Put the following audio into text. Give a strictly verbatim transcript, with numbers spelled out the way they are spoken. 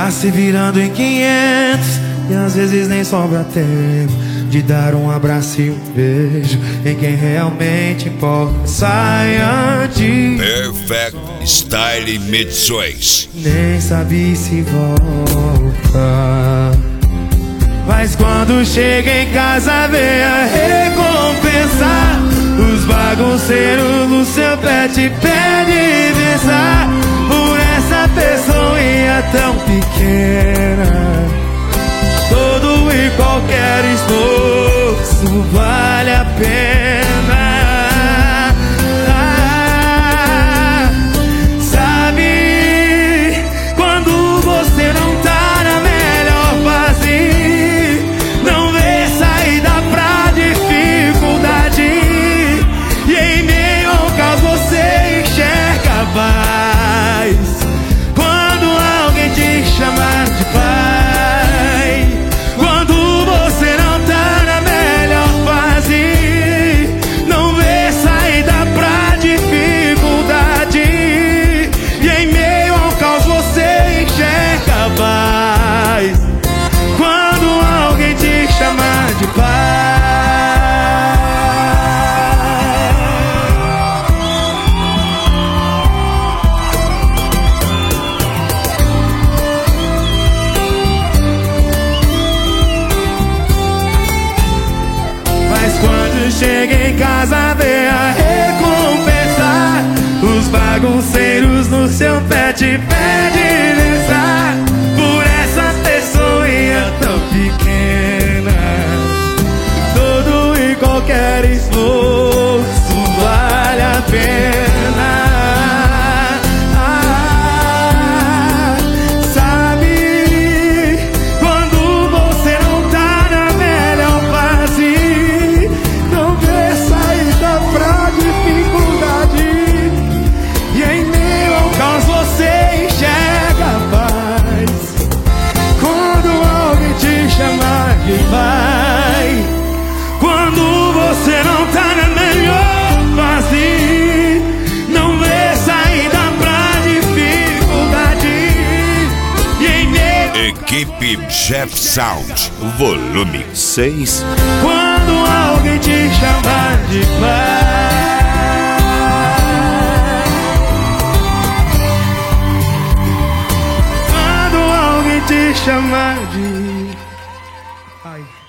Tá se virando em quinhentos e às vezes nem sobra tempo de dar um abraço e um beijo em quem realmente importa. Sai antes. Perfect Style Medições. Nem sabe se volta, mas quando chega em casa vem a recompensa. Os bagunceiros no seu pé te pedem pensar por essa pessoinha tão pequena. Todo e qualquer esforço vale a pena. Ah, sabe quando você não tá na melhor fase, não vê saída pra dificuldade, e em meio ao caos você enxerga a paz. Quando alguém te chama de pai, quando você não tá na melhor fase, não vê saída pra dificuldade, e em meio ao caos você enxerga a paz. Quando alguém te chama de pai. Quando chega em casa vê a recompensa. Os bagunceiros no seu pé te pedem pensar por essa pessoinha tão pequena. Todo e qualquer esforço vale a pena. Ah, sabe quando você não tá na melhor fase, não vê saída pra dificuldade, e em meio ao caos você enxerga a paz. Quando alguém te chama de pai, quando você não tá na melhor fase, não vê saída pra dificuldade, e em meio... Equipe Jeff Sound, volume seis. Quando alguém te chama de pai, quando alguém te chama de pai.